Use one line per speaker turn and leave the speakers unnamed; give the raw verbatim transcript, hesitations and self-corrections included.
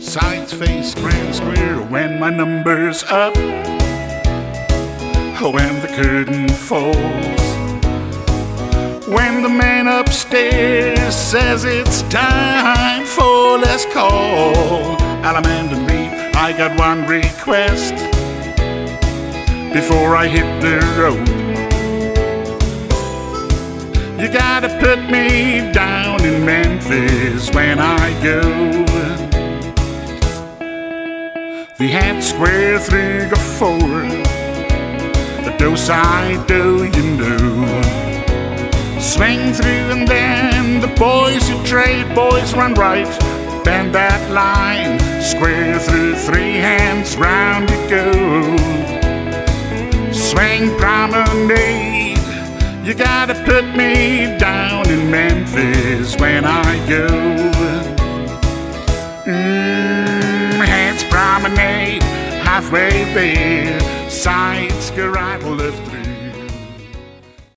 Sides face grand square when my number's up. When the curtain falls, when the man upstairs says it's time for last call. Alamand and me, I got one request before I hit the road. You gotta put me down in Memphis when I go. The hat square three go forward, the do side do you know. Swing through and then the boys who trade, boys run right. Bend that line, square through three hands, round you go. Swing promenade, you gotta put me down in Memphis when I go. Mmm, hands promenade, halfway there, sides go right left through.